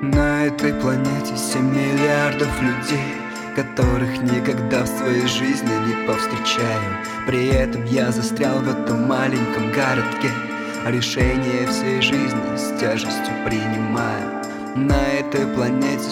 На этой планете 7 миллиардов людей, которых никогда в своей жизни не повстречаю. При этом я застрял в этом маленьком городке, а решение всей жизни с тяжестью принимаю. На этой планете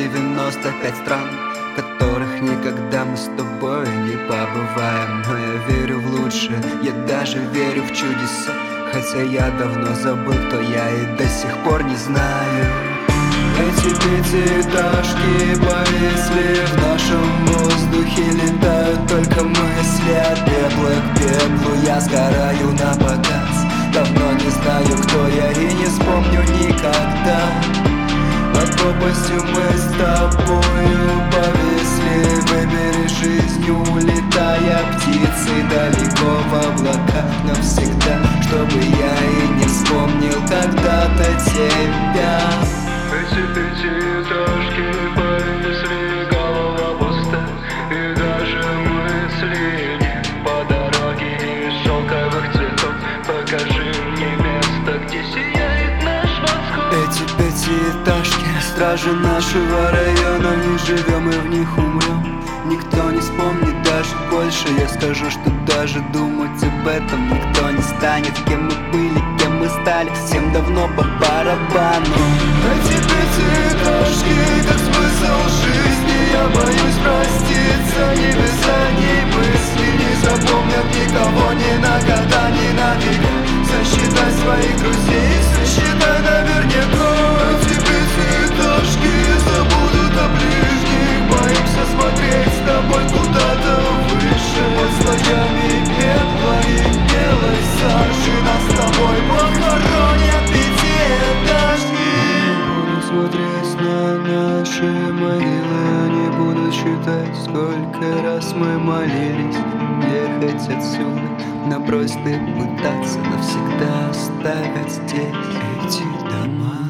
195 стран, в которых никогда мы с тобой не побываем. Но я верю в лучшее, я даже верю в чудеса, хотя я давно забыл, кто я, и до сих пор не знаю. Эти пятиэтажки повисли в нашем воздухе, летают только мысли от пепла к пеплу. Я сгораю на показ, давно не знаю, кто я, и не вспомню никогда. Над пропастью мы с тобою повисли. Выбери жизнь, улетая птицей далеко в облака навсегда, чтобы я и не вспомнил когда-то тебя. Эти пятиэтажки повисли, голова пуста, и даже мысли нет. По дороге из шелковых цветов покажи мне место, где сияет наш восход. Эти пятиэтажки — стражи нашего района, в них живем и в них умрем. Никто не вспомнит даже больше, я скажу, что даже думать об этом никто не станет. Кем мы были, кем мы стали, всем давно по барабану. Эти пятиэтажки — как смысл жизни, я боюсь проститься. Небеса, ни мысли не запомнят никого ни на года, ни на века. Сосчитай своих друзей, сосчитай наверняка. Эти пятиэтажки забудут о ближних, боимся смотреть с тобой куда-то выше. Под слоями пепла и белой сажи нас с тобой похоронят пятиэтажки. Буду смотреть на наши могилы, не буду считать, сколько раз мы молились ехать отсюда, но просто пытаться навсегда оставить здесь эти дома.